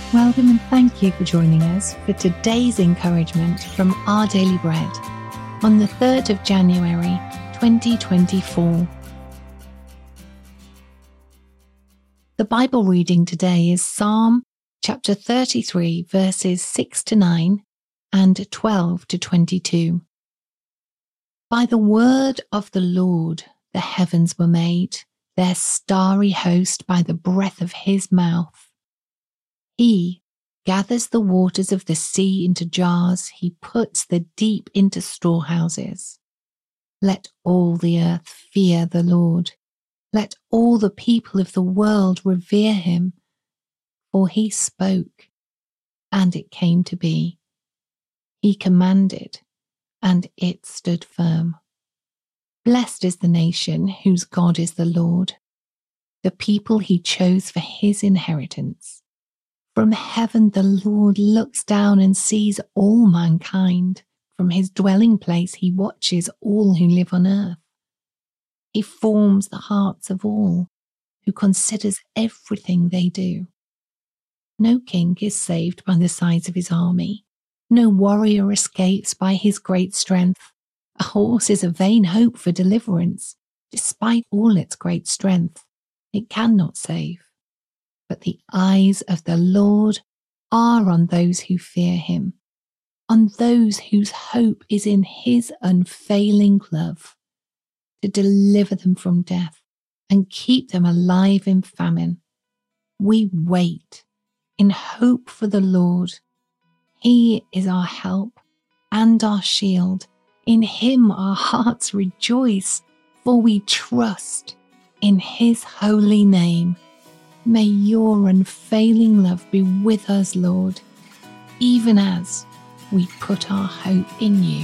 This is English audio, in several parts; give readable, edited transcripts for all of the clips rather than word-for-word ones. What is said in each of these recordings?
Welcome and thank you for joining us for today's encouragement from Our Daily Bread on the 3rd of January 2024. The Bible reading today is Psalm chapter 33 verses 6 to 9 and 12 to 22. By the word of the Lord the heavens were made, their starry host by the breath of his mouth. He gathers the waters of the sea into jars. He puts the deep into storehouses. Let all the earth fear the Lord. Let all the people of the world revere him. For he spoke, and it came to be. He commanded, and it stood firm. Blessed is the nation whose God is the Lord, the people he chose for his inheritance. From heaven the Lord looks down and sees all mankind. From his dwelling place he watches all who live on earth. He forms the hearts of all, who considers everything they do. No king is saved by the size of his army. No warrior escapes by his great strength. A horse is a vain hope for deliverance. Despite all its great strength, it cannot save. But the eyes of the Lord are on those who fear him, on those whose hope is in his unfailing love, to deliver them from death and keep them alive in famine. We wait in hope for the Lord. He is our help and our shield. In him our hearts rejoice, for we trust in his holy name. May your unfailing love be with us, Lord, even as we put our hope in you.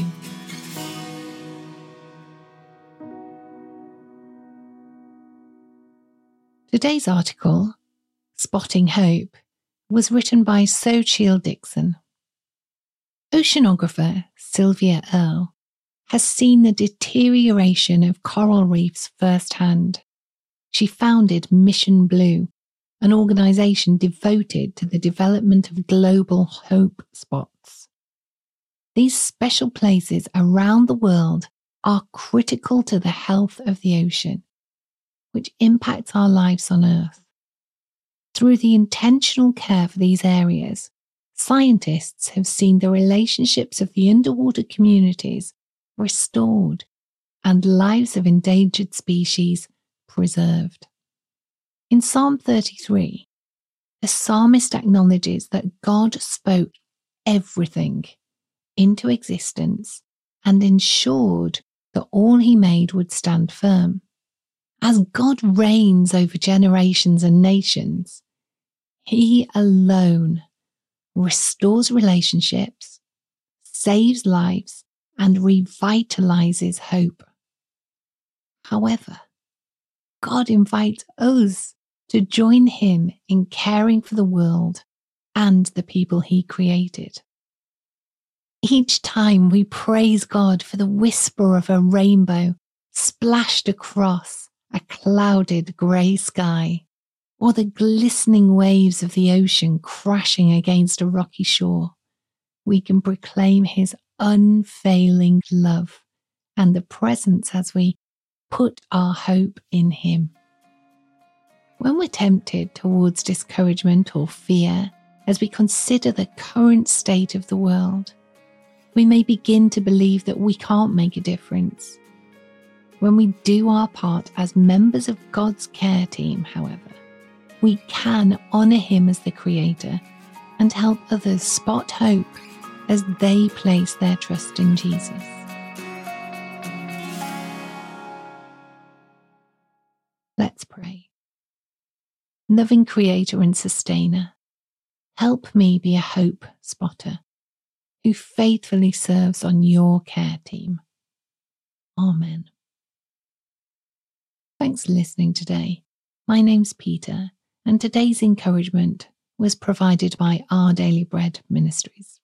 Today's article, Spotting Hope, was written by Xochitl Dixon. Oceanographer Sylvia Earle has seen the deterioration of coral reefs firsthand. She founded Mission Blue, an organisation devoted to the development of global hope spots. These special places around the world are critical to the health of the ocean, which impacts our lives on Earth. Through the intentional care for these areas, scientists have seen the relationships of the underwater communities restored and lives of endangered species preserved. In Psalm 33, the psalmist acknowledges that God spoke everything into existence and ensured that all he made would stand firm. As God reigns over generations and nations, he alone restores relationships, saves lives, and revitalizes hope. However, God invites us to join him in caring for the world and the people he created. Each time we praise God for the whisper of a rainbow splashed across a clouded grey sky, or the glistening waves of the ocean crashing against a rocky shore, we can proclaim his unfailing love and the presence as we put our hope in him. When we're tempted towards discouragement or fear as we consider the current state of the world, we may begin to believe that we can't make a difference. When we do our part as members of God's care team, however, we can honour him as the creator and help others spot hope as they place their trust in Jesus. Let's pray. Loving Creator and Sustainer, help me be a hope spotter who faithfully serves on your care team. Amen. Thanks for listening today. My name's Peter, and today's encouragement was provided by Our Daily Bread Ministries.